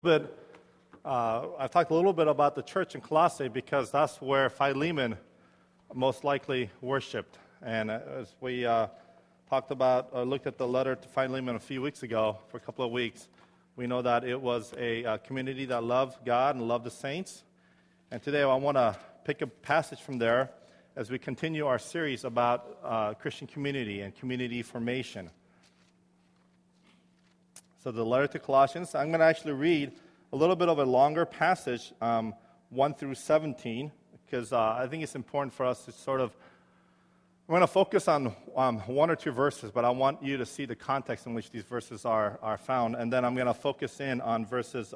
But I've talked a little bit about the church in Colossae because that's where Philemon most likely worshipped. And as we looked at the letter to Philemon a few weeks ago, for a couple of weeks, we know that it was a community that loved God and loved the saints. And today I want to pick a passage from there as we continue our series about Christian community and community formation. So the letter to Colossians, I'm going to actually read a little bit of a longer passage, 1 through 17, because I think it's important for us to I'm going to focus on one or two verses, but I want you to see the context in which these verses are found, and then I'm going to focus in on verses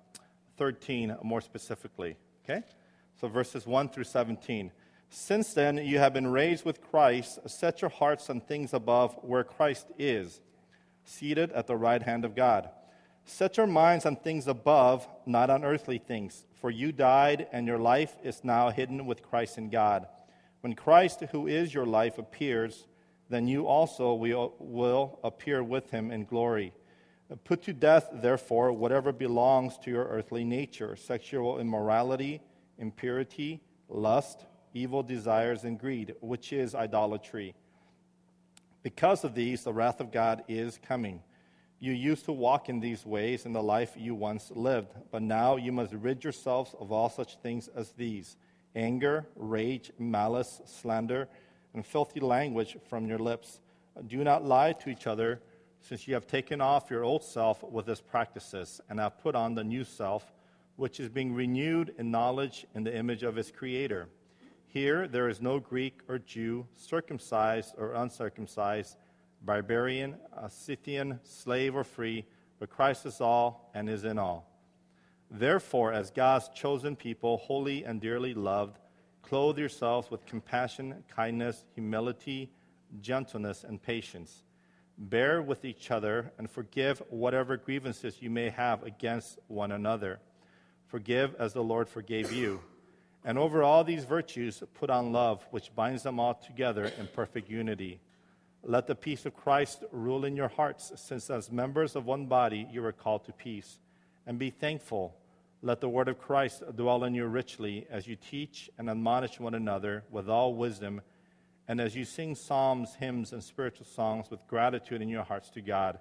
13 more specifically, okay? So verses 1 through 17. Since then you have been raised with Christ, set your hearts on things above where Christ is, seated at the right hand of God. Set your minds on things above, not on earthly things, for you died, and your life is now hidden with Christ in God. When Christ, who is your life, appears, then you also will appear with him in glory. Put to death, therefore, whatever belongs to your earthly nature: sexual immorality, impurity, lust, evil desires, and greed, which is idolatry. Because of these, the wrath of God is coming. You used to walk in these ways in the life you once lived, but now you must rid yourselves of all such things as these: anger, rage, malice, slander, and filthy language from your lips. Do not lie to each other, since you have taken off your old self with its practices and have put on the new self, which is being renewed in knowledge in the image of its Creator. Here there is no Greek or Jew, circumcised or uncircumcised, barbarian, Scythian, slave or free, but Christ is all and is in all. Therefore, as God's chosen people, holy and dearly loved, clothe yourselves with compassion, kindness, humility, gentleness, and patience. Bear with each other and forgive whatever grievances you may have against one another. Forgive as the Lord forgave you. And over all these virtues, put on love, which binds them all together in perfect unity. Let the peace of Christ rule in your hearts, since as members of one body you are called to peace. And be thankful. Let the word of Christ dwell in you richly as you teach and admonish one another with all wisdom, and as you sing psalms, hymns, and spiritual songs with gratitude in your hearts to God.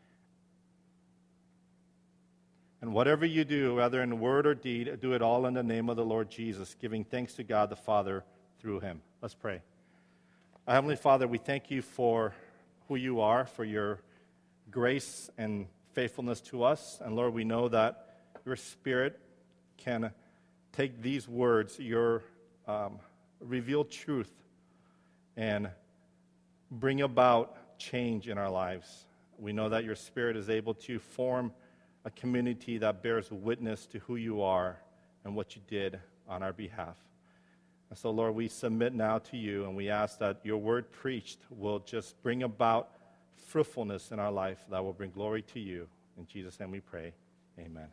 And whatever you do, whether in word or deed, do it all in the name of the Lord Jesus, giving thanks to God the Father through him. Let's pray. Our Heavenly Father, we thank you for who you are, for your grace and faithfulness to us. And Lord, we know that your Spirit can take these words, your revealed truth, and bring about change in our lives. We know that your Spirit is able to form a community that bears witness to who you are and what you did on our behalf. And so, Lord, we submit now to you, and we ask that your word preached will just bring about fruitfulness in our life that will bring glory to you. In Jesus' name we pray. Amen.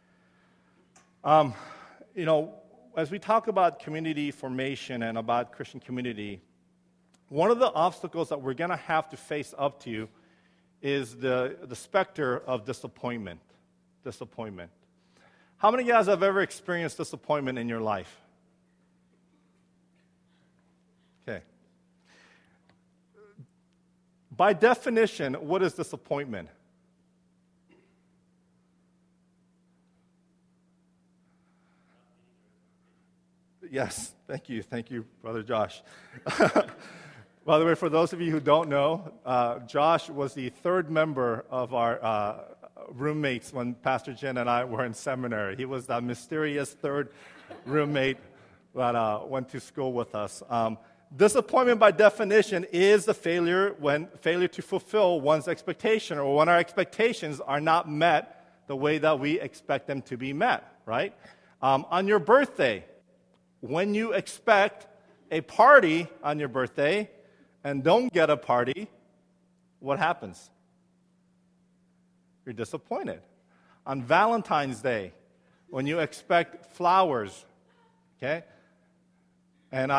As we talk about community formation and about Christian community, one of the obstacles that we're going to have to face up to is the specter of disappointment. Disappointment. How many of you guys have ever experienced disappointment in your life? Okay. By definition, what is disappointment? Yes, thank you, Brother Josh. By the way, for those of you who don't know, Josh was the third member of our roommates when Pastor Jen and I were in seminary. He was that mysterious third roommate that went to school with us. Disappointment, by definition, is the failure to fulfill one's expectation, or when our expectations are not met the way that we expect them to be met, right? On your birthday, when you expect a party on your birthday and don't get a party, what happens? You're disappointed. On Valentine's Day, when you expect flowers, okay? And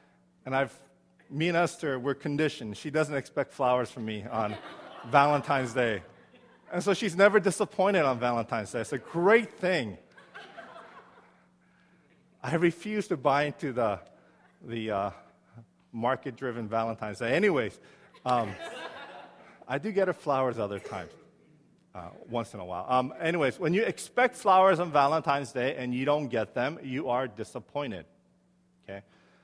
me and Esther, we're conditioned. She doesn't expect flowers from me on Valentine's Day. And so she's never disappointed on Valentine's Day. It's a great thing. I refuse to buy into the market-driven Valentine's Day. Anyways, I do get her flowers other times, once in a while. Anyways, when you expect flowers on Valentine's Day and you don't get them, you are disappointed. Okay?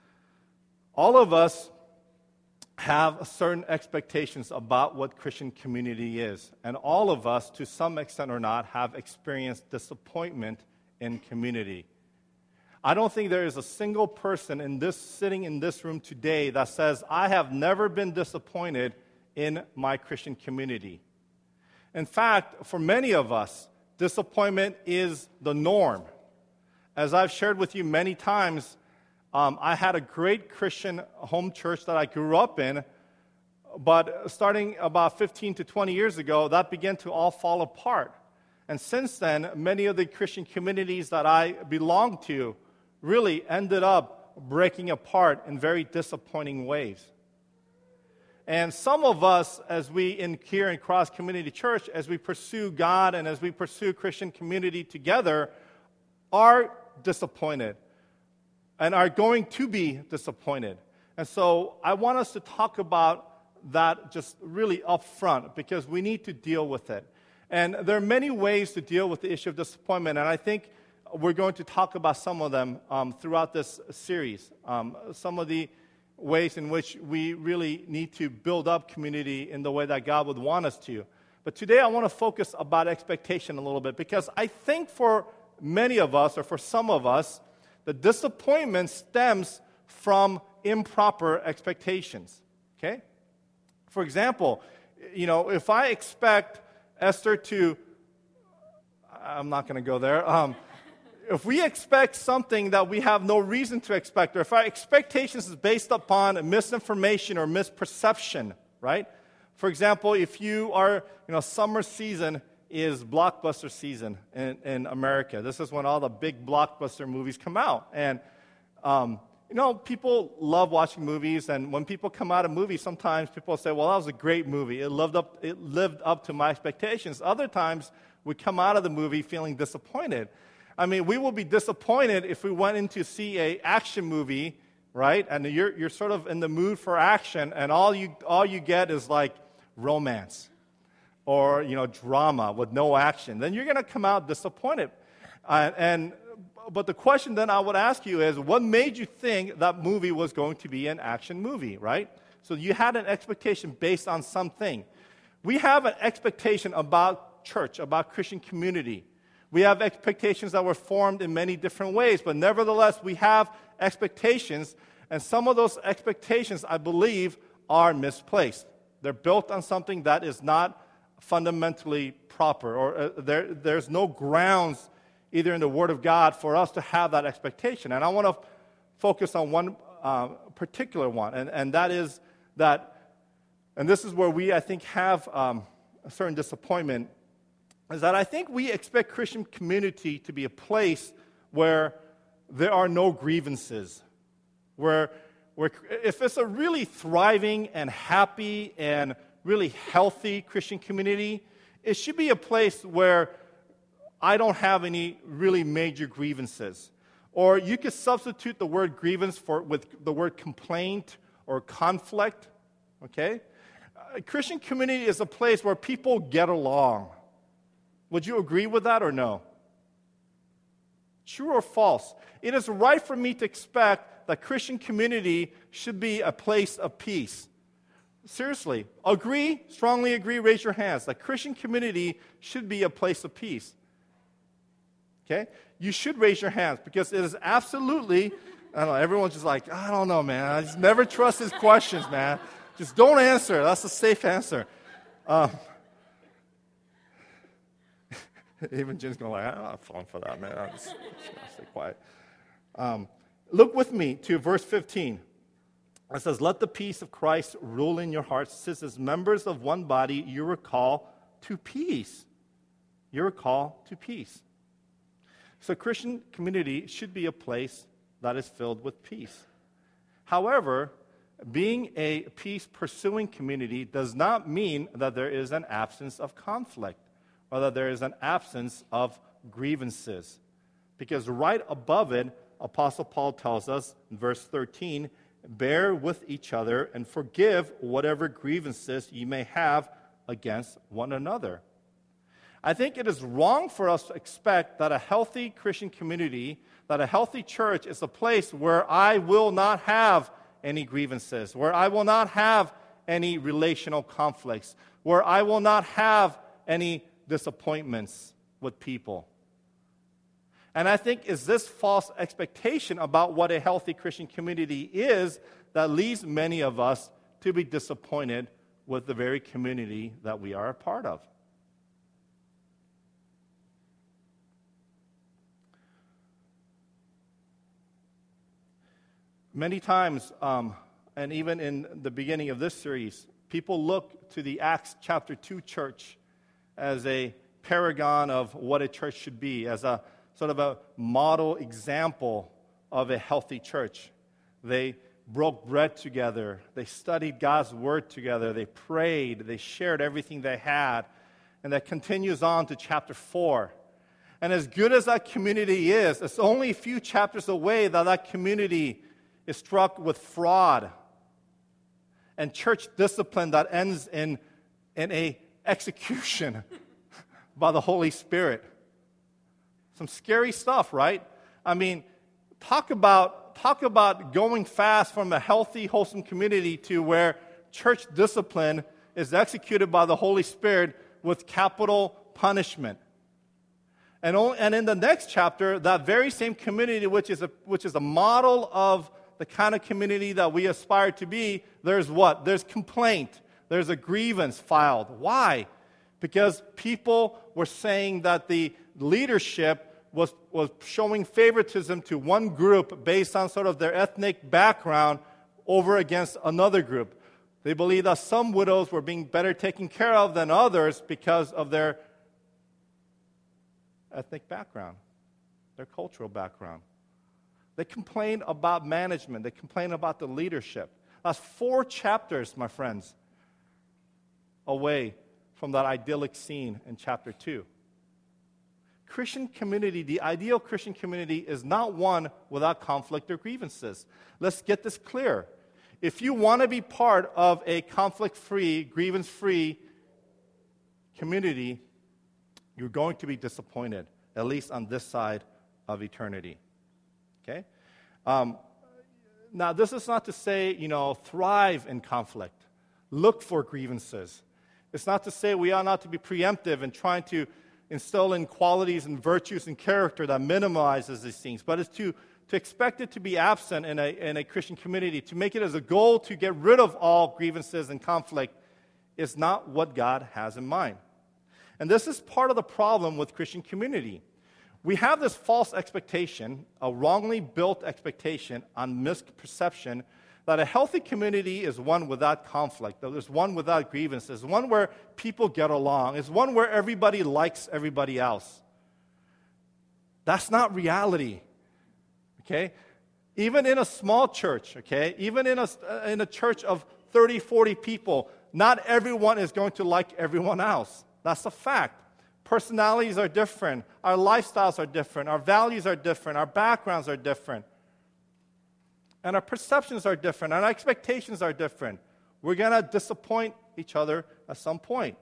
All of us have certain expectations about what Christian community is. And all of us, to some extent or not, have experienced disappointment in community. I don't think there is a single person sitting in this room today that says, I have never been disappointed in my Christian community. In fact, for many of us, disappointment is the norm. As I've shared with you many times, I had a great Christian home church that I grew up in, but starting about 15 to 20 years ago, that began to all fall apart. And since then, many of the Christian communities that I belong to really ended up breaking apart in very disappointing ways. And some of us, as we here in Cross Community Church, as we pursue God and as we pursue Christian community together, are disappointed and are going to be disappointed. And so I want us to talk about that just really up front because we need to deal with it. And there are many ways to deal with the issue of disappointment, and I think we're going to talk about some of them throughout this series. Some of the ways in which we really need to build up community in the way that God would want us to. But today I want to focus about expectation a little bit because I think for many of us, or for some of us, the disappointment stems from improper expectations, okay? For example, if I expect Esther to, I'm not going to go there. If we expect something that we have no reason to expect, or if our expectations is based upon misinformation or misperception, right? For example, if you are, summer season is blockbuster season in America. This is when all the big blockbuster movies come out. And, people love watching movies, and when people come out of movies, sometimes people say, well, that was a great movie. It lived up to my expectations. Other times, we come out of the movie feeling disappointed. I mean, we will be disappointed if we went in to see an action movie, right? And you're sort of in the mood for action, and all you get is like romance or drama with no action. Then you're going to come out disappointed. But the question then I would ask you is, what made you think that movie was going to be an action movie, right? So you had an expectation based on something. We have an expectation about church, about Christian community. We have expectations that were formed in many different ways, but nevertheless, we have expectations, and some of those expectations, I believe, are misplaced. They're built on something that is not fundamentally proper, or there's no grounds either in the Word of God for us to have that expectation. And I want to focus on one particular one, and that is that, and this is where we, I think, have a certain disappointment, is that I think we expect Christian community to be a place where there are no grievances, where if it's a really thriving and happy and really healthy Christian community, it should be a place where I don't have any really major grievances. Or you could substitute the word grievance with the word complaint or conflict, okay? A Christian community is a place where people get along. Would you agree with that or no? True or false? It is right for me to expect that Christian community should be a place of peace. Seriously, agree, strongly agree, raise your hands. That Christian community should be a place of peace. Okay? You should raise your hands because it is absolutely, I don't know, everyone's just like, I don't know, man. I just never trust his questions, man. Just don't answer. That's a safe answer. Even Jen's going like, I'm not falling for that, man. I'm just going to stay quiet. Look with me to verse 15. It says, let the peace of Christ rule in your hearts, since as members of one body you are called to peace. You are called to peace. So Christian community should be a place that is filled with peace. However, being a peace-pursuing community does not mean that there is an absence of conflict. or that there is an absence of grievances. Because right above it, Apostle Paul tells us in verse 13, bear with each other and forgive whatever grievances you may have against one another. I think it is wrong for us to expect that a healthy Christian community, that a healthy church is a place where I will not have any grievances, where I will not have any relational conflicts, where I will not have any disappointments with people. And I think it's this false expectation about what a healthy Christian community is that leads many of us to be disappointed with the very community that we are a part of. Many times, and even in the beginning of this series, people look to the Acts chapter 2 church as a paragon of what a church should be, as a sort of a model example of a healthy church. They broke bread together. They studied God's word together. They prayed. They shared everything they had. And that continues on to chapter 4. And as good as that community is, it's only a few chapters away that community is struck with fraud and church discipline that ends in a execution by the Holy Spirit. Some scary stuff, right? I mean, talk about going fast from a healthy, wholesome community to where church discipline is executed by the Holy Spirit with capital punishment. And in the next chapter, that very same community, which is a model of the kind of community that we aspire to be, there's what? There's complaint. There's a grievance filed. Why? Because people were saying that the leadership was showing favoritism to one group based on sort of their ethnic background over against another group. They believed that some widows were being better taken care of than others because of their ethnic background, their cultural background. They complained about management. They complained about the leadership. That's 4 chapters, my friends, away from that idyllic scene in chapter 2. Christian community, the ideal Christian community, is not one without conflict or grievances. Let's get this clear. If you want to be part of a conflict-free, grievance-free community, you're going to be disappointed, at least on this side of eternity. Okay? Now, this is not to say, thrive in conflict. Look for grievances. It's not to say we are not to be preemptive and trying to instill in qualities and virtues and character that minimizes these things, but it's to expect it to be absent in a Christian community, to make it as a goal to get rid of all grievances and conflict is not what God has in mind. And this is part of the problem with Christian community. We have this false expectation, a wrongly built expectation on misperception that a healthy community is one without conflict, that there's one without grievances, one where people get along, is one where everybody likes everybody else. That's not reality, okay? Even in a small church, okay? Even in a church of 30, 40 people, not everyone is going to like everyone else. That's a fact. Personalities are different. Our lifestyles are different. Our values are different. Our backgrounds are different. And our perceptions are different. And our expectations are different. We're going to disappoint each other at some point.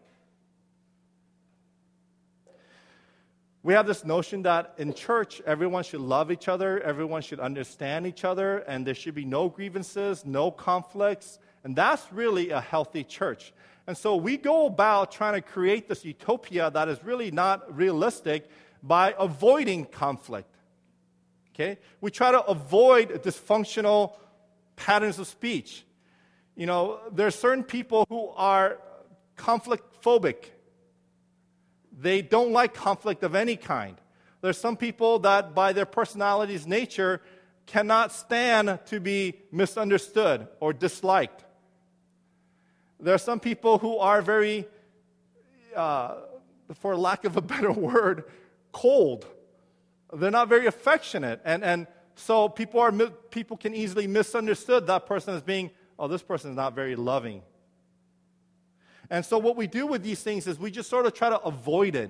We have this notion that in church, everyone should love each other, everyone should understand each other, and there should be no grievances, no conflicts. And that's really a healthy church. And so we go about trying to create this utopia that is really not realistic by avoiding conflict. Okay? We try to avoid dysfunctional patterns of speech. There are certain people who are conflict phobic. They don't like conflict of any kind. There are some people that by their personality's nature cannot stand to be misunderstood or disliked. There are some people who are very, for lack of a better word, cold. They're not very affectionate. And so people can easily misunderstood that person as being, this person is not very loving. And so what we do with these things is we just sort of try to avoid it.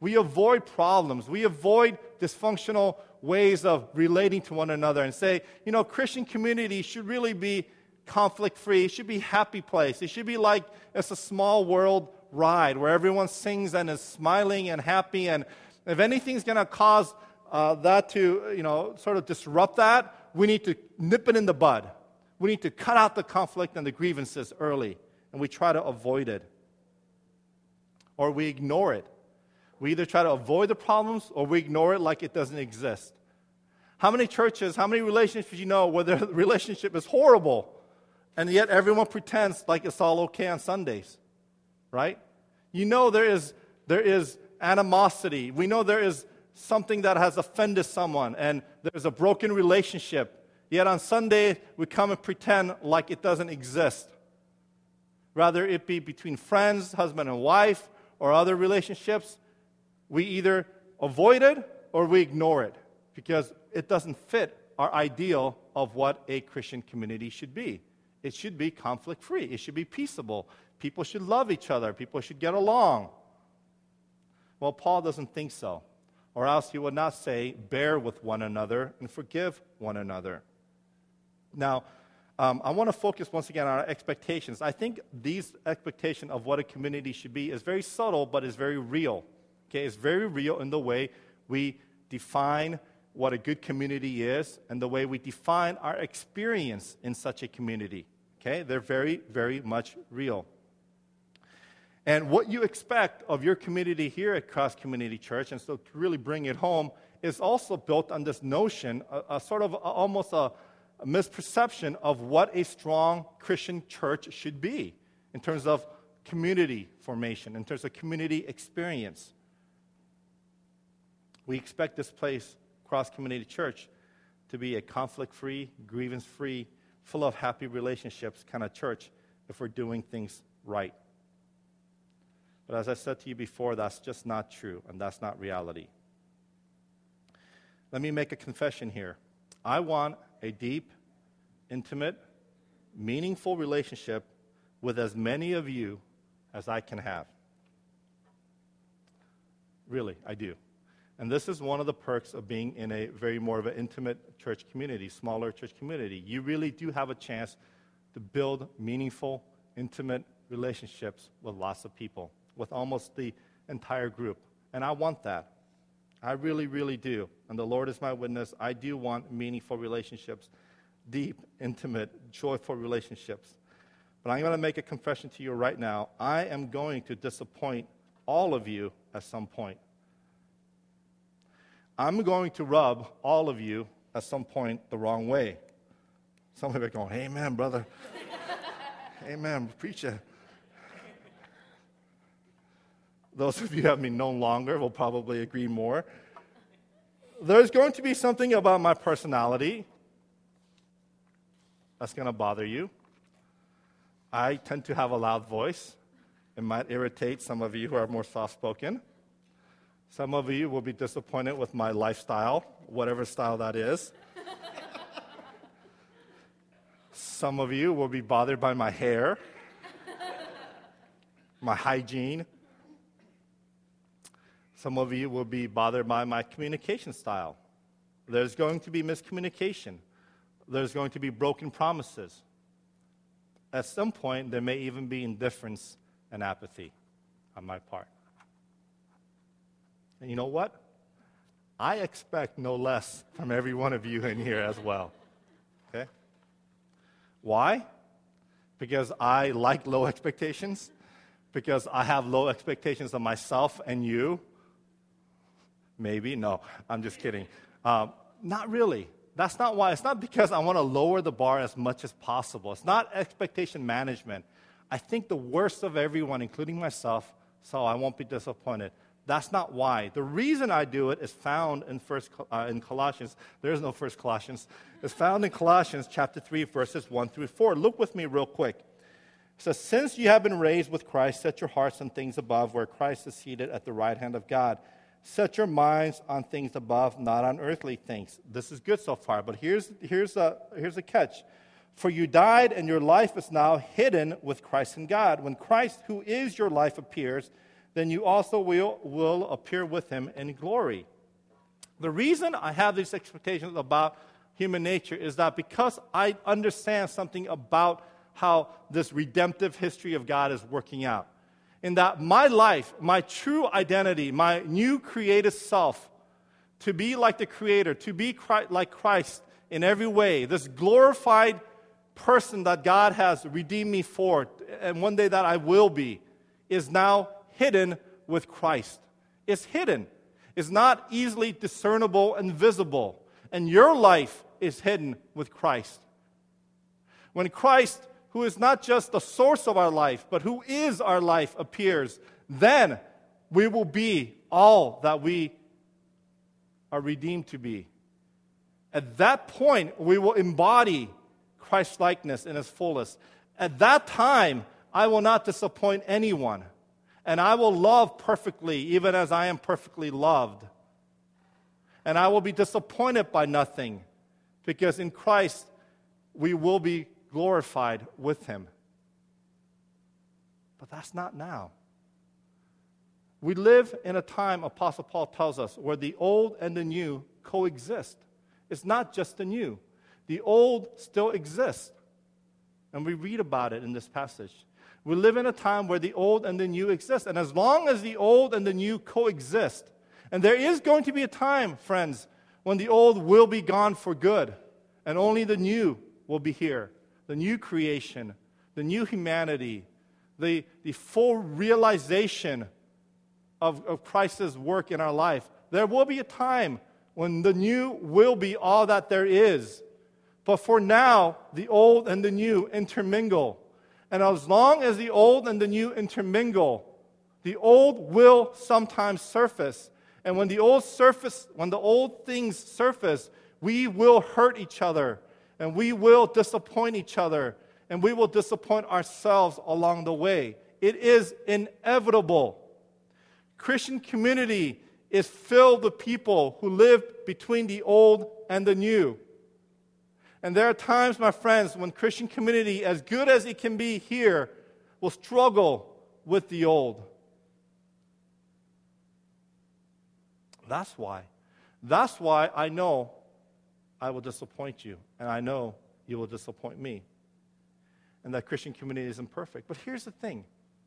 We avoid problems. We avoid dysfunctional ways of relating to one another and say, Christian community should really be conflict-free. It should be a happy place. It should be like it's a small world ride where everyone sings and is smiling and happy. And if anything's going to cause that to, sort of disrupt that, we need to nip it in the bud. We need to cut out the conflict and the grievances early, and we try to avoid it. Or we ignore it. We either try to avoid the problems or we ignore it like it doesn't exist. How many churches, how many relationships you know where the relationship is horrible, and yet everyone pretends like it's all okay on Sundays, right? There is animosity. We know there is something that has offended someone, and there's a broken relationship. Yet on Sunday, we come and pretend like it doesn't exist. Rather it be between friends, husband and wife, or other relationships, we either avoid it or we ignore it because it doesn't fit our ideal of what a Christian community should be. It should be conflict-free. It should be peaceable. People should love each other. People should get along. Well, Paul doesn't think so, or else he would not say, bear with one another and forgive one another. Now, I want to focus once again on our expectations. I think these expectations of what a community should be is very subtle, but is very real. Okay, it's very real in the way we define what a good community is and the way we define our experience in such a community. Okay, they're very, very much real. And what you expect of your community here at Cross Community Church, and so to really bring it home, is also built on this notion, almost a misperception of what a strong Christian church should be in terms of community formation, in terms of community experience. We expect this place, Cross Community Church, to be a conflict-free, grievance-free, full of happy relationships kind of church if we're doing things right. But as I said to you before, that's just not true, and that's not reality. Let me make a confession here. I want a deep, intimate, meaningful relationship with as many of you as I can have. Really, I do. And this is one of the perks of being in a very more of an intimate church community, smaller church community. You really do have a chance to build meaningful, intimate relationships with lots of people, with almost the entire group. And I want that. I really, really do. And the Lord is my witness. I do want meaningful relationships, deep, intimate, joyful relationships. But I'm going to make a confession to you right now. I am going to disappoint all of you at some point. I'm going to rub all of you at some point the wrong way. Some of you are going, amen, brother. Amen, preacher. Those of you who have me known longer will probably agree more. There's going to be something about my personality that's going to bother you. I tend to have a loud voice. It might irritate some of you who are more soft-spoken. Some of you will be disappointed with my lifestyle, whatever style that is. Some of you will be bothered by my hair, my hygiene. Some of you will be bothered by my communication style. There's going to be miscommunication. There's going to be broken promises. At some point, there may even be indifference and apathy on my part. And you know what? I expect no less from every one of you in here as well. Okay? Why? Because I like low expectations? Because I have low expectations of myself and you? Maybe. No, I'm just kidding. Not really. That's not why. It's not because I want to lower the bar as much as possible. It's not expectation management. I think the worst of everyone, including myself, so I won't be disappointed. That's not why. The reason I do it is found in Colossians. There is no First Colossians. It's found in Colossians chapter 3, verses 1 through 4. Look with me real quick. It says, since you have been raised with Christ, set your hearts on things above, where Christ is seated at the right hand of God. Set your minds on things above, not on earthly things. This is good so far, but here's a catch. For you died, and your life is now hidden with Christ in God. When Christ, who is your life, appears, then you also will appear with him in glory. The reason I have these expectations about human nature is that because I understand something about how this redemptive history of God is working out. In that my life, my true identity, my new created self, to be like the Creator, to be like Christ in every way, this glorified person that God has redeemed me for, and one day that I will be, is now hidden with Christ. It's hidden. It's not easily discernible and visible. And your life is hidden with Christ. When Christ, who is not just the source of our life, but who is our life, appears, then we will be all that we are redeemed to be. At that point, we will embody Christ-likeness in its fullest. At that time, I will not disappoint anyone, and I will love perfectly, even as I am perfectly loved. And I will be disappointed by nothing, because in Christ, we will be glorified with him. But that's not now. We live in a time, Apostle Paul tells us, where the old and the new coexist. It's not just the new. The old still exists. And we read about it in this passage. We live in a time where the old and the new exist. And as long as the old and the new coexist, and there is going to be a time, friends, when the old will be gone for good, and only the new will be here. The new creation, the new humanity, the full realization of Christ's work in our life. There will be a time when the new will be all that there is. But for now, the old and the new intermingle. And as long as the old and the new intermingle, the old will sometimes surface. And when the old things surface, we will hurt each other, and we will disappoint each other, and we will disappoint ourselves along the way. It is inevitable. Christian community is filled with people who live between the old and the new. And there are times, my friends, when Christian community, as good as it can be here, will struggle with the old. That's why I know I will disappoint you, and I know you will disappoint me. And that Christian community isn't perfect. But here's the thing.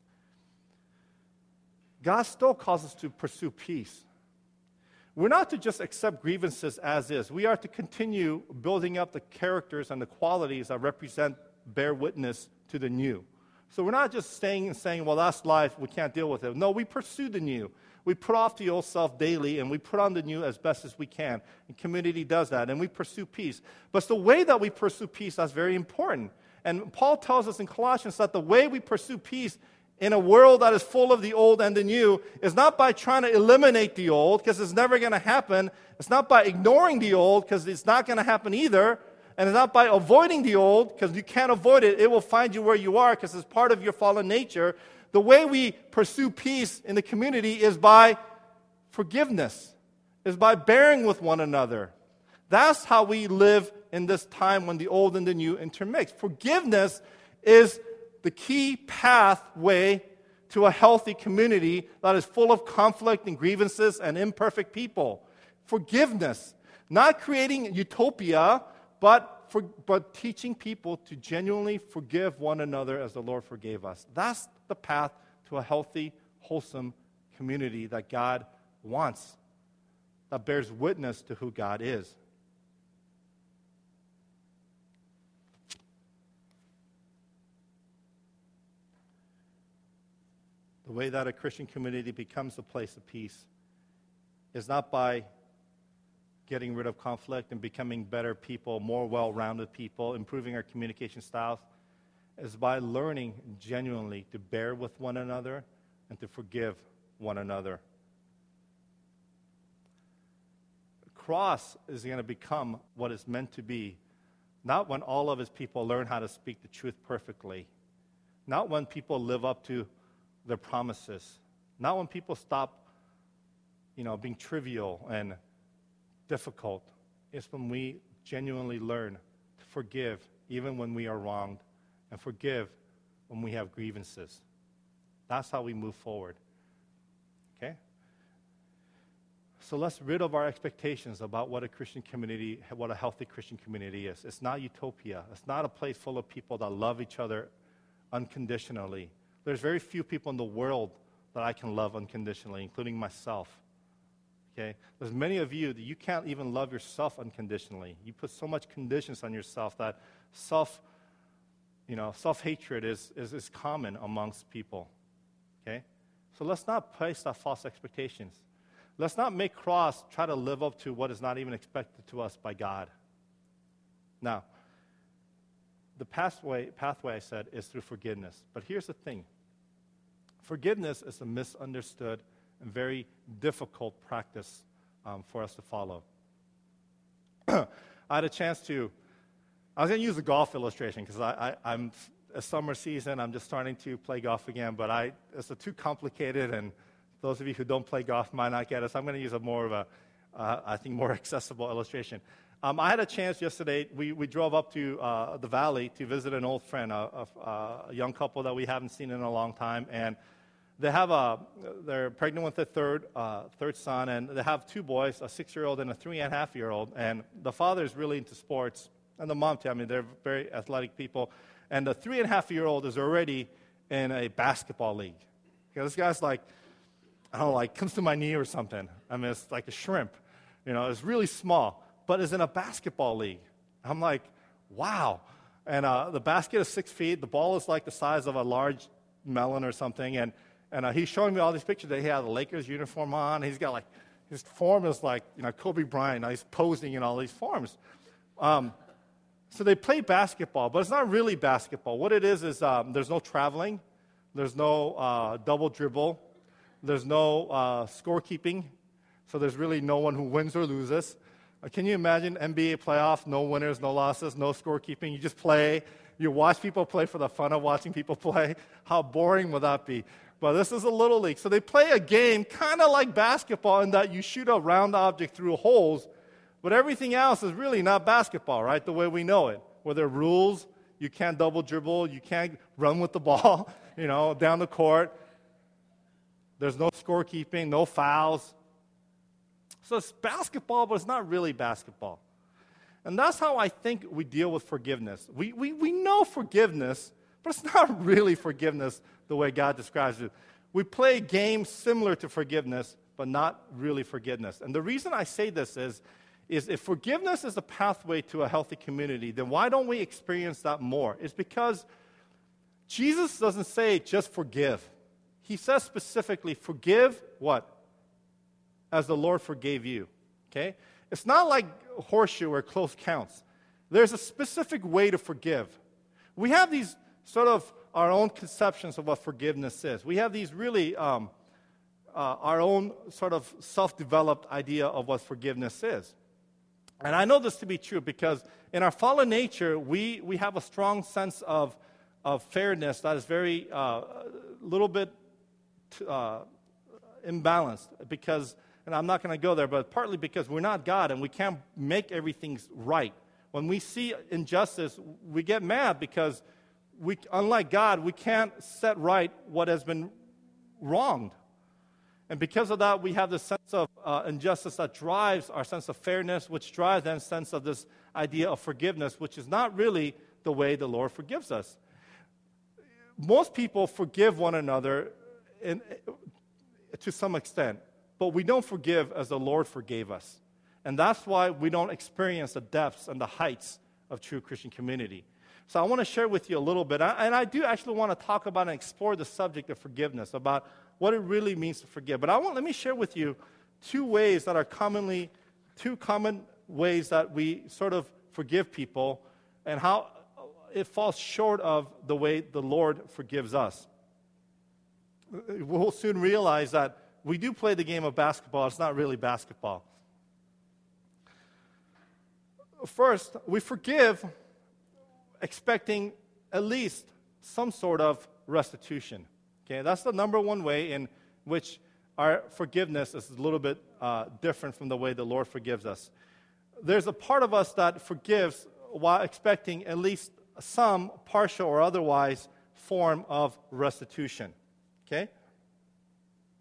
God still calls us to pursue peace. We're not to just accept grievances as is. We are to continue building up the characters and the qualities that bear witness to the new. So we're not just saying, well, that's life, we can't deal with it. No, we pursue the new. We put off the old self daily, and we put on the new as best as we can. And community does that, and we pursue peace. But it's the way that we pursue peace that's very important. And Paul tells us in Colossians that the way we pursue peace in a world that is full of the old and the new is not by trying to eliminate the old, because it's never going to happen. It's not by ignoring the old, because it's not going to happen either. And it's not by avoiding the old, because you can't avoid it. It will find you where you are, because it's part of your fallen nature. The way we pursue peace in the community is by forgiveness, is by bearing with one another. That's how we live in this time when the old and the new intermix. Forgiveness is the key pathway to a healthy community that is full of conflict and grievances and imperfect people. Forgiveness, not creating utopia, but teaching people to genuinely forgive one another as the Lord forgave us. That's the path to a healthy, wholesome community that God wants, that bears witness to who God is. The way that a Christian community becomes a place of peace is not by getting rid of conflict and becoming better people, more well-rounded people, improving our communication styles, is by learning genuinely to bear with one another and to forgive one another. The cross is going to become what it's meant to be, not when all of his people learn how to speak the truth perfectly, not when people live up to their promises, not when people stop, being trivial and difficult. It's when we genuinely learn to forgive even when we are wronged and forgive when we have grievances. That's how we move forward. So let's rid of our expectations about what a Christian community, what a healthy Christian community is. It's not utopia. It's not a place full of people that love each other unconditionally. There's very few people in the world that I can love unconditionally, including myself. Okay? There's many of you that you can't even love yourself unconditionally. You put so much conditions on yourself that self-hatred is common amongst people. Okay? So let's not place that false expectations. Let's not make cross try to live up to what is not even expected to us by God. Now, the pathway I said is through forgiveness. But here's the thing. Forgiveness is a misunderstood and very difficult practice for us to follow. I had a chance to, I was going to use the golf illustration because I'm a summer season, I'm just starting to play golf again, but it's too complicated, and those of you who don't play golf might not get it, so I'm going to use a more of a, I think, more accessible illustration. I had a chance yesterday, we drove up to the valley to visit an old friend, a young couple that we haven't seen in a long time, and they're pregnant with their third son, and they have two boys, a 6-year-old and a 3.5-year-old, and the father is really into sports, and the mom too. I mean, they're very athletic people, and the 3.5-year-old is already in a basketball league. Okay, this guy's like, I don't know, like comes to my knee or something. I mean, it's like a shrimp. It's really small, but is in a basketball league. I'm like, wow. And the basket is 6 feet. The ball is like the size of a large melon or something, and he's showing me all these pictures that he had a Lakers uniform on. He's got like, his form is like, Kobe Bryant. He's posing in all these forms. So they play basketball, but it's not really basketball. What it is there's no traveling. There's no double dribble. There's no scorekeeping. So there's really no one who wins or loses. Can you imagine NBA playoff, no winners, no losses, no scorekeeping? You just play. You watch people play for the fun of watching people play. How boring would that be? But this is a little league. So they play a game kind of like basketball in that you shoot a round object through holes, but everything else is really not basketball, right, the way we know it. Where there are rules, you can't double dribble, you can't run with the ball, down the court. There's no scorekeeping, no fouls. So it's basketball, but it's not really basketball. And that's how I think we deal with forgiveness. We know forgiveness, but it's not really forgiveness the way God describes it. We play games similar to forgiveness, but not really forgiveness. And the reason I say this is if forgiveness is a pathway to a healthy community, then why don't we experience that more? It's because Jesus doesn't say just forgive. He says specifically, forgive what? As the Lord forgave you. Okay? It's not like horseshoe or close counts. There's a specific way to forgive. We have these sort of our own conceptions of what forgiveness is. We have these really our own sort of self-developed idea of what forgiveness is. And I know this to be true because in our fallen nature, we have a strong sense of fairness that is very little bit imbalanced because, and I'm not going to go there, but partly because we're not God and we can't make everything right. When we see injustice, we get mad because unlike God, we can't set right what has been wronged. And because of that, we have this sense of injustice that drives our sense of fairness, which drives that sense of this idea of forgiveness, which is not really the way the Lord forgives us. Most people forgive one another to some extent, but we don't forgive as the Lord forgave us. And that's why we don't experience the depths and the heights of true Christian community. So I want to share with you a little bit, and I do actually want to talk about and explore the subject of forgiveness, about what it really means to forgive. But let me share with you two common ways that we sort of forgive people and how it falls short of the way the Lord forgives us. We'll soon realize that we do play the game of basketball. It's not really basketball. First, we forgive expecting at least some sort of restitution. Okay, that's the number one way in which our forgiveness is a little bit different from the way the Lord forgives us. There's a part of us that forgives while expecting at least some partial or otherwise form of restitution. Okay?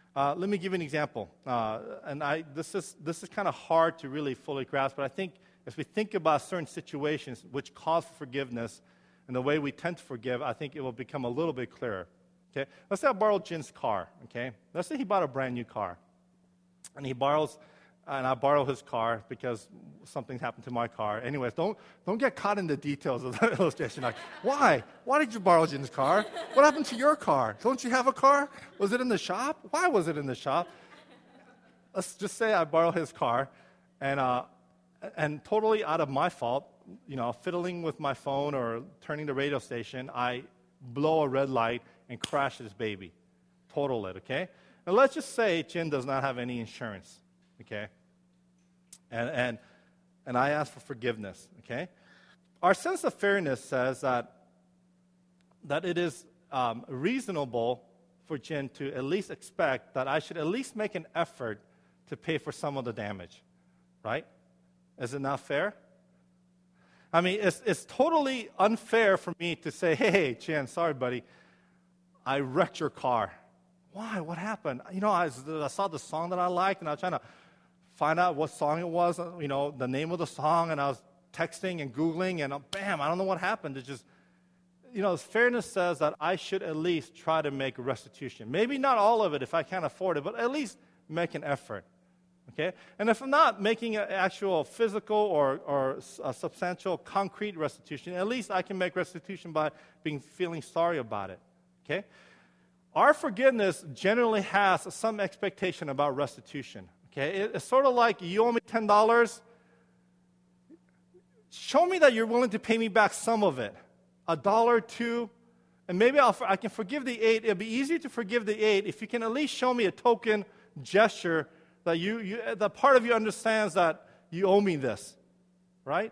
Let me give you an example. This is kind of hard to really fully grasp, but I think as we think about certain situations which cause for forgiveness and the way we tend to forgive, I think it will become a little bit clearer. Okay? Let's say I borrowed Jin's car. Okay? Let's say he bought a brand new car. And I borrow his car because something happened to my car. Anyways, don't get caught in the details of the illustration. Like, why? Why did you borrow Jin's car? What happened to your car? Don't you have a car? Was it in the shop? Why was it in the shop? Let's just say I borrow his car, and totally out of my fault, fiddling with my phone or turning the radio station, I blow a red light and crash his baby. Total it, okay? And let's just say Jin does not have any insurance, okay? And I ask for forgiveness, okay? Our sense of fairness says that it is reasonable for Jin to at least expect that I should at least make an effort to pay for some of the damage, right? Is it not fair? I mean, it's totally unfair for me to say, hey, Jin, sorry, buddy, I wrecked your car. Why? What happened? I saw the song that I liked, and I was trying to find out what song it was, the name of the song, and I was texting and Googling, and bam, I don't know what happened. It just, fairness says that I should at least try to make restitution. Maybe not all of it if I can't afford it, but at least make an effort, okay? And if I'm not making an actual physical or a substantial concrete restitution, at least I can make restitution by feeling sorry about it, okay? Our forgiveness generally has some expectation about restitution. Okay, it's sort of like you owe me $10. Show me that you're willing to pay me back some of it, $1, $2, and maybe I can forgive the 8. It'll be easier to forgive the 8 if you can at least show me a token gesture that that part of you understands that you owe me this, right?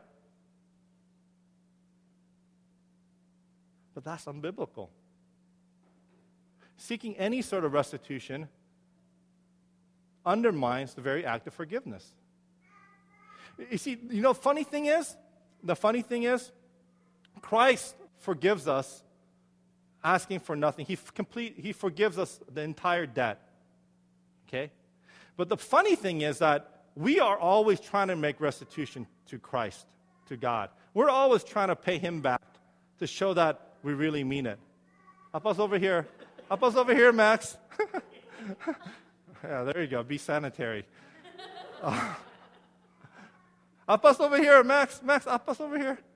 But that's unbiblical. Seeking any sort of restitution undermines the very act of forgiveness. You see, the funny thing is, Christ forgives us asking for nothing. He forgives us the entire debt. Okay? But the funny thing is that we are always trying to make restitution to Christ, to God. We're always trying to pay Him back to show that we really mean it. Help us over here. Help us over here, Max. Yeah, there you go. Be sanitary. Up us over here, Max. Max, up us over here.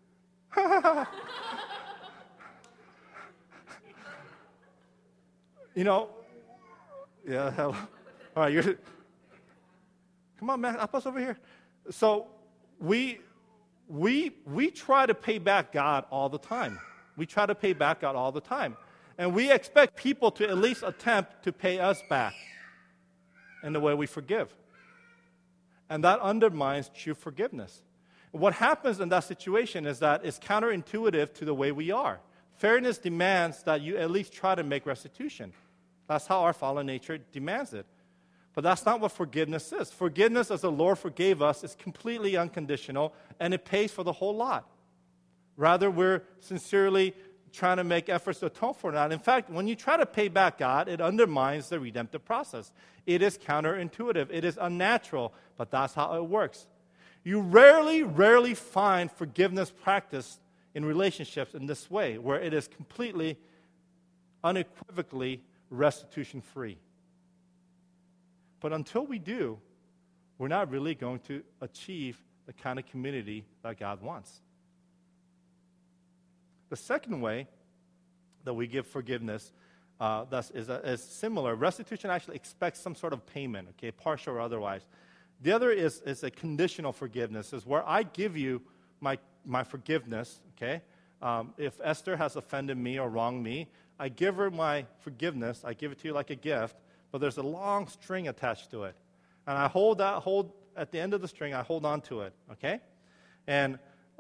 Yeah. All right, come on, Max. Up us over here. So we try to pay back God all the time. We try to pay back God all the time, and we expect people to at least attempt to pay us back in the way we forgive. And that undermines true forgiveness. What happens in that situation is that it's counterintuitive to the way we are. Fairness demands that you at least try to make restitution. That's how our fallen nature demands it. But that's not what forgiveness is. Forgiveness, as the Lord forgave us, is completely unconditional, and it pays for the whole lot. Rather, we're sincerely trying to make efforts to atone for that. In fact, when you try to pay back God, it undermines the redemptive process. It is counterintuitive. It is unnatural, but that's how it works. You rarely find forgiveness practiced in relationships in this way, where it is completely, unequivocally restitution-free. But until we do, we're not really going to achieve the kind of community that God wants. The second way that we give forgiveness is similar. Restitution actually expects some sort of payment, okay, partial or otherwise. The other is a conditional forgiveness, is where I give you my forgiveness, okay? If Esther has offended me or wronged me, I give her my forgiveness. I give it to you like a gift, but there's a long string attached to it. And I hold at the end of the string, I hold on to it, okay? And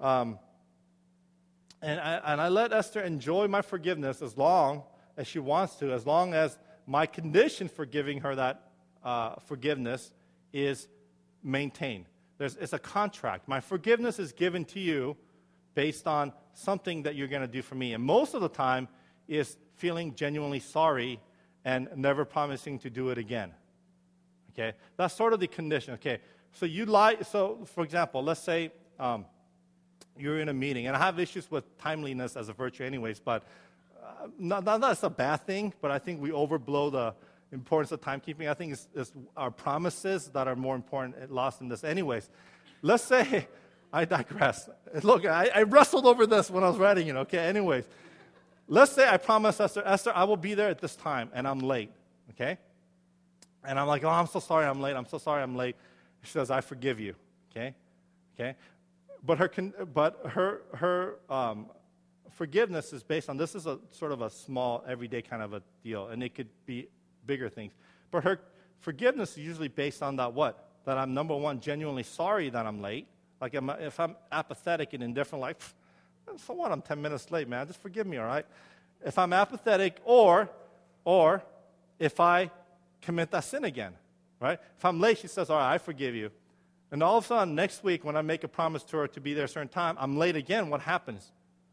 I let Esther enjoy my forgiveness as long as she wants to, as long as my condition for giving her that forgiveness is maintained. It's a contract. My forgiveness is given to you based on something that you're going to do for me. And most of the time is feeling genuinely sorry and never promising to do it again. Okay? That's sort of the condition. Okay, so you lie. So, for example, let's say you're in a meeting, and I have issues with timeliness as a virtue anyways, but not that's a bad thing, but I think we overblow the importance of timekeeping. I think it's our promises that are more important, lost in this anyways. Let's say, I digress. Look, I wrestled over this when I was writing it, okay? Anyways, let's say I promise Esther, I will be there at this time, and I'm late, okay? And I'm like, oh, I'm so sorry I'm late. I'm so sorry I'm late. She says, I forgive you, okay? Okay? But her forgiveness is based on, this is a sort of a small, everyday kind of a deal, and it could be bigger things. But her forgiveness is usually based on that what? That I'm, number one, genuinely sorry that I'm late. Like if I'm apathetic and indifferent, like, so what, I'm 10 minutes late, man, just forgive me, all right? If I'm apathetic or if I commit that sin again, right? If I'm late, she says, all right, I forgive you. And all of a sudden, next week, when I make a promise to her to be there a certain time, I'm late again, what happens?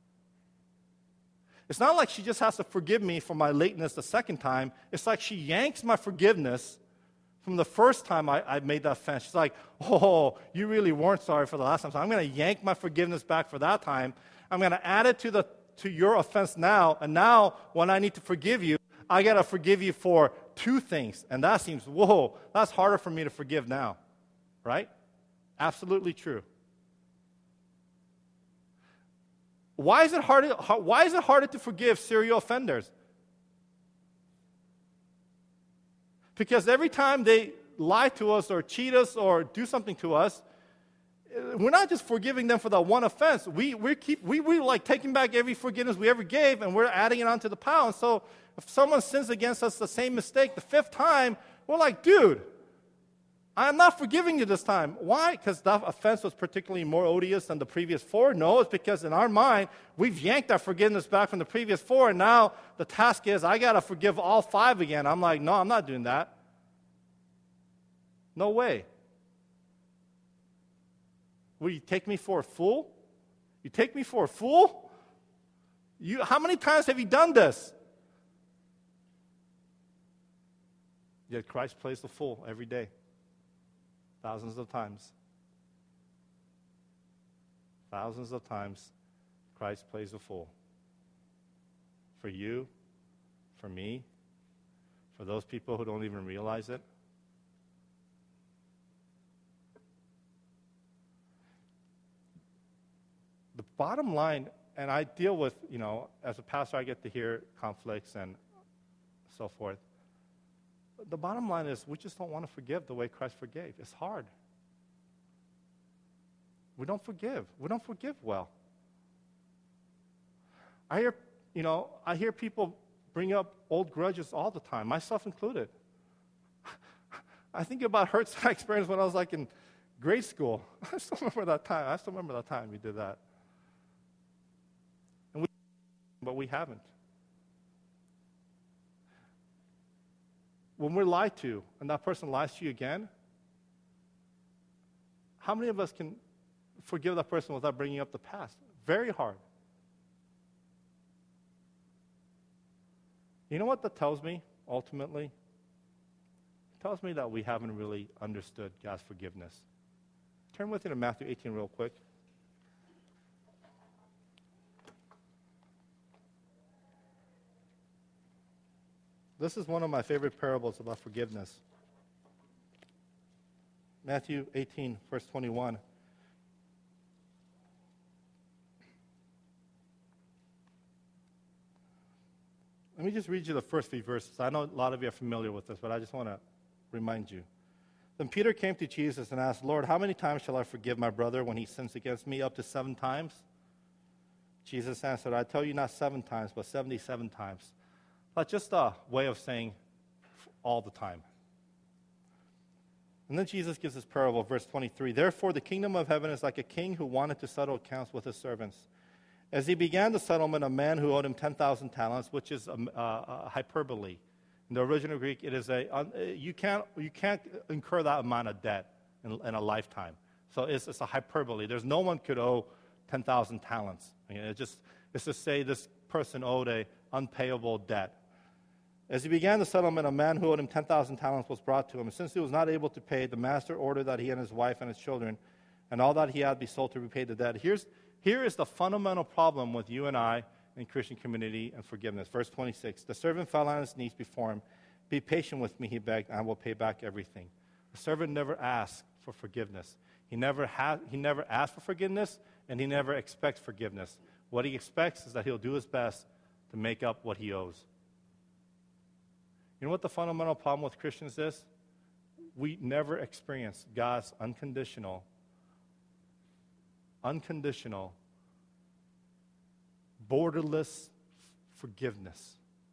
It's not like she just has to forgive me for my lateness the second time. It's like she yanks my forgiveness from the first time I made that offense. She's like, oh, you really weren't sorry for the last time, so I'm going to yank my forgiveness back for that time. I'm going to add it to your offense now, and now when I need to forgive you, I got to forgive you for two things. And that seems, whoa, that's harder for me to forgive now, right? Absolutely true. Why is it harder to forgive serial offenders? Because every time they lie to us or cheat us or do something to us, we're not just forgiving them for that one offense. We like taking back every forgiveness we ever gave, and we're adding it onto the pile. And so if someone sins against us the same mistake the fifth time, we're like, dude, I'm not forgiving you this time. Why? Because that offense was particularly more odious than the previous four? No, it's because in our mind, we've yanked our forgiveness back from the previous four, and now the task is, I got to forgive all five again. I'm like, no, I'm not doing that. No way. Will you take me for a fool? You take me for a fool? How many times have you done this? Yet Christ plays the fool every day. Thousands of times. Thousands of times, Christ plays the fool. For you, for me, for those people who don't even realize it. The bottom line, and I deal with, as a pastor, I get to hear conflicts and so forth. The bottom line is we just don't want to forgive the way Christ forgave. It's hard. We don't forgive. We don't forgive well. I hear people bring up old grudges all the time, myself included. I think about hurts I experienced when I was like in grade school. I still remember that time we did that. But we haven't. When we're lied to and that person lies to you again, how many of us can forgive that person without bringing up the past? Very hard. You know what that tells me, ultimately? It tells me that we haven't really understood God's forgiveness. Turn with me to Matthew 18 real quick. This is one of my favorite parables about forgiveness. Matthew 18, verse 21. Let me just read you the first few verses. I know a lot of you are familiar with this, but I just want to remind you. Then Peter came to Jesus and asked, Lord, how many times shall I forgive my brother when he sins against me? Up to 7 times? Jesus answered, I tell you not 7 times, but 77 times. That's just a way of saying all the time. And then Jesus gives this parable, verse 23. Therefore, the kingdom of heaven is like a king who wanted to settle accounts with his servants. As he began the settlement, a man who owed him 10,000 talents, which is a hyperbole. In the original Greek, it is you can't incur that amount of debt in a lifetime. So it's a hyperbole. There's no one could owe 10,000 talents. I mean, it's to say this person owed a unpayable debt. As he began the settlement, a man who owed him 10,000 talents was brought to him. And since he was not able to pay, the master ordered that he and his wife and his children and all that he had be sold to repay the debt. Here is the fundamental problem with you and I in Christian community and forgiveness. Verse 26, the servant fell on his knees before him. Be patient with me, he begged, and I will pay back everything. The servant never asked for forgiveness. He never asked for forgiveness, and he never expects forgiveness. What he expects is that he'll do his best to make up what he owes. You know what the fundamental problem with Christians is? We never experience God's unconditional, borderless forgiveness.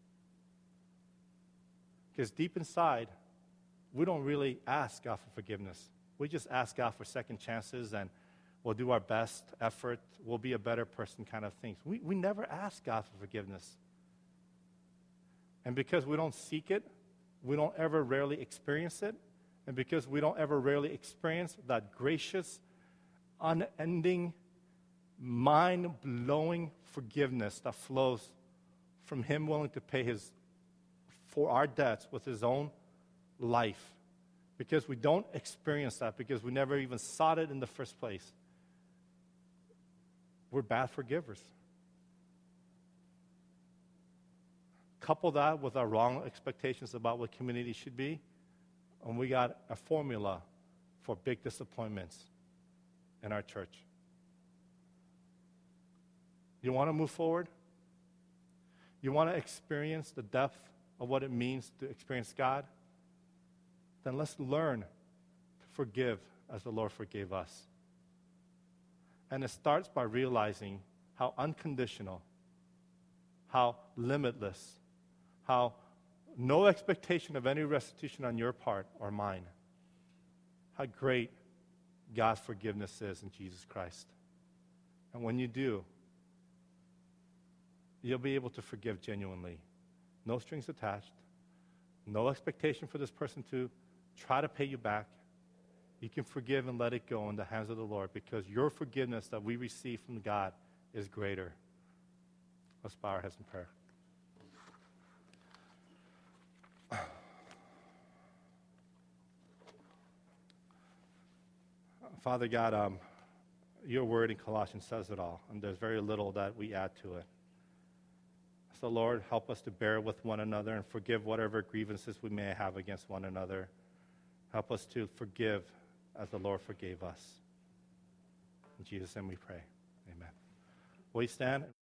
Because deep inside, we don't really ask God for forgiveness. We just ask God for second chances and we'll do our best effort, we'll be a better person kind of things. We never ask God for forgiveness. And because we don't seek it, we don't ever rarely experience it. And because we don't ever rarely experience that gracious, unending, mind-blowing forgiveness that flows from Him willing to pay for our debts with His own life. Because we don't experience that, because we never even sought it in the first place, we're bad forgivers. Couple that with our wrong expectations about what community should be, and we got a formula for big disappointments in our church. You want to move forward? You want to experience the depth of what it means to experience God? Then let's learn to forgive as the Lord forgave us. And it starts by realizing how unconditional, how limitless, how no expectation of any restitution on your part or mine, how great God's forgiveness is in Jesus Christ. And when you do, you'll be able to forgive genuinely. No strings attached, no expectation for this person to try to pay you back. You can forgive and let it go in the hands of the Lord, because your forgiveness that we receive from God is greater. Let's bow our heads in prayer. Father God, your word in Colossians says it all, and there's very little that we add to it. So, Lord, help us to bear with one another and forgive whatever grievances we may have against one another. Help us to forgive as the Lord forgave us. In Jesus' name we pray. Amen. Will you stand?